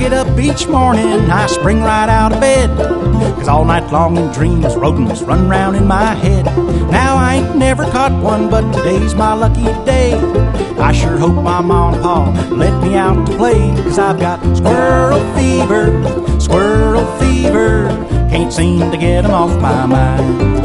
get up each morning, I spring right out of bed, 'cause all night long in dreams rodents run round in my head. Now I ain't never caught one, but today's my lucky day. I sure hope my mom and pa let me out to play, 'cause I've got squirrel fever, can't seem to get 'em off my mind.